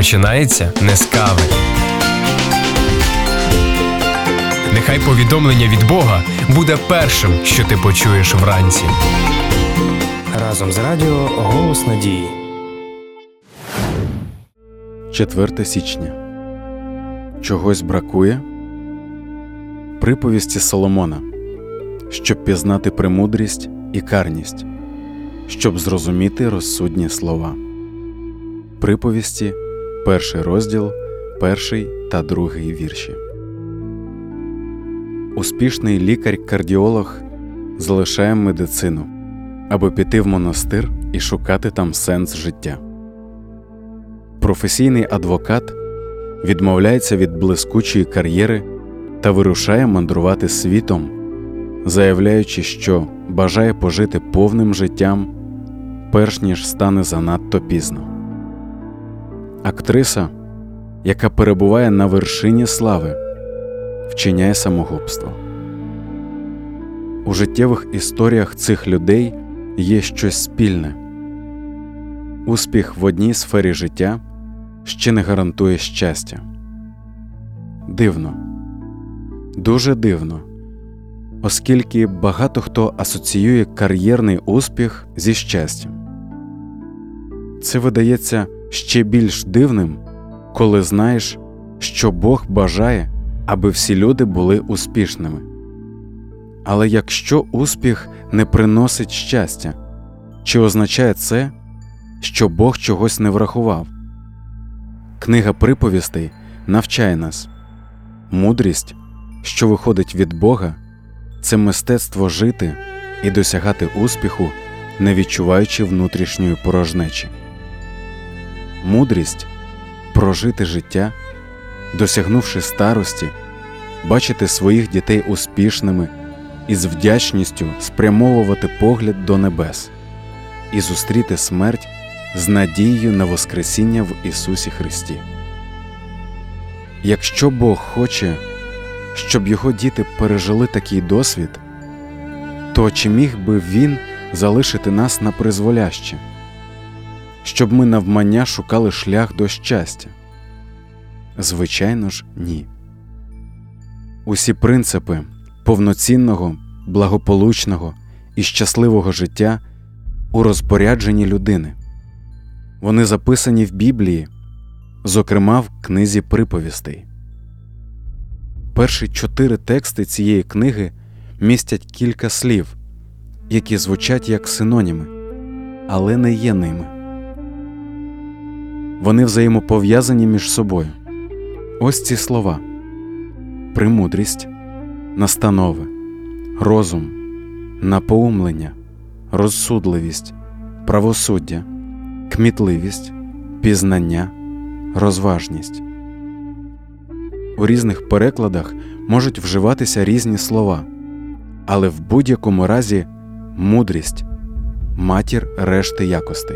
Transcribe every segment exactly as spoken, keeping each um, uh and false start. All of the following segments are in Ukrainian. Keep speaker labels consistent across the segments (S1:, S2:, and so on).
S1: починається не з кави. Нехай повідомлення від Бога буде першим, що ти почуєш вранці.
S2: Разом з радіо «Голос надії».
S3: четверте січня. Чогось бракує? Приповісті Соломона. Щоб пізнати премудрість і карність, щоб зрозуміти розсудні слова. Приповісті, перший розділ, перший та другий вірші. Успішний лікар-кардіолог залишає медицину, аби піти в монастир і шукати там сенс життя. Професійний адвокат відмовляється від блискучої кар'єри та вирушає мандрувати світом, заявляючи, що бажає пожити повним життям, перш ніж стане занадто пізно. Актриса, яка перебуває на вершині слави, вчиняє самогубство. У життєвих історіях цих людей є щось спільне. Успіх в одній сфері життя ще не гарантує щастя. Дивно. Дуже дивно. Оскільки багато хто асоціює кар'єрний успіх зі щастям. Це видається ще більш дивним, коли знаєш, що Бог бажає, аби всі люди були успішними. Але якщо успіх не приносить щастя, чи означає це, що Бог чогось не врахував? Книга приповістей навчає нас. Мудрість, що виходить від Бога, це мистецтво жити і досягати успіху, не відчуваючи внутрішньої порожнечі. Мудрість – прожити життя, досягнувши старості, бачити своїх дітей успішними і з вдячністю спрямовувати погляд до небес і зустріти смерть з надією на Воскресіння в Ісусі Христі. Якщо Бог хоче, щоб Його діти пережили такий досвід, то чи міг би Він залишити нас на призволяще, щоб ми навмання шукали шлях до щастя? Звичайно ж, ні. Усі принципи повноцінного, благополучного і щасливого життя у розпорядженні людини. Вони записані в Біблії, зокрема в книзі приповістей. Перші чотири тексти цієї книги містять кілька слів, які звучать як синоніми, але не є ними. Вони взаємопов'язані між собою. Ось ці слова: премудрість, настанови, розум, напоумлення, розсудливість, правосуддя, кмітливість, пізнання, розважність. У різних перекладах можуть вживатися різні слова, але в будь-якому разі мудрість – матір решти якостей.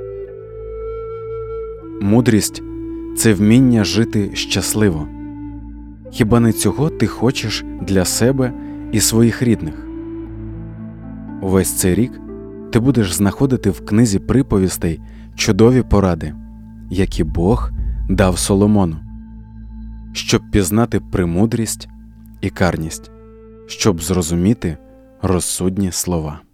S3: Мудрість – це вміння жити щасливо. Хіба не цього ти хочеш для себе і своїх рідних? Увесь цей рік ти будеш знаходити в книзі приповістей чудові поради, які Бог дав Соломону, щоб пізнати премудрість і карність, щоб зрозуміти розсудні слова.